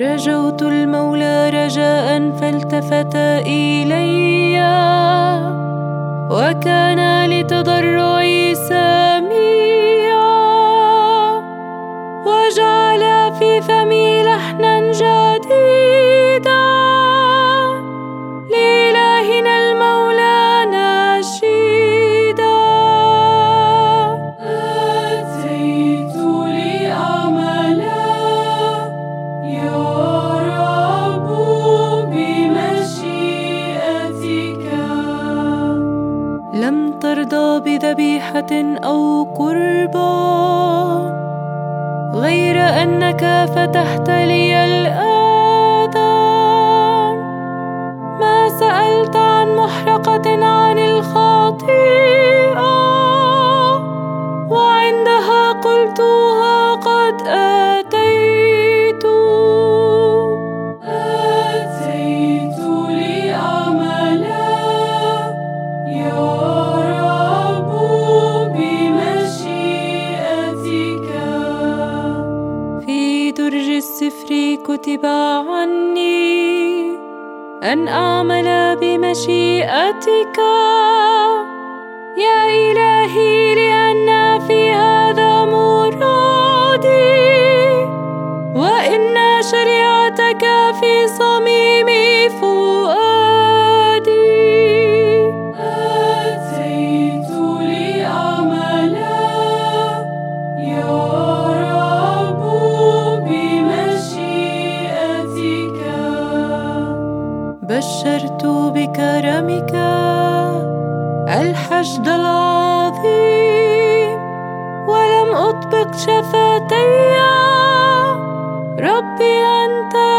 رجوت المولى رجاء فالتفت إلي وكان لتضرعي سميعا وجعل في فمي لحنا جديدا لإلهنا المولى نشيدا. أتيت لأعملا يا رب بمشيئتك، لم ترضى بذبيحة أو قربان غير أنك فتحت لي الآذان. ما سألت عن محرقة عن الخطيئة وعندها قلتها قد أتيت. أتيت لأعملا يا رب بمشيئتك. في درج السفر كتب عني أن أعمل بمشيئتك يا إلهي، لأن في هذا مرادي وإن شريعتك في صميم فؤادي. أتيت لأعملا يا رب بمشيئتك. بشرت بكرمك الحشد العظيم ولم أطبق شفتي. ربي أنت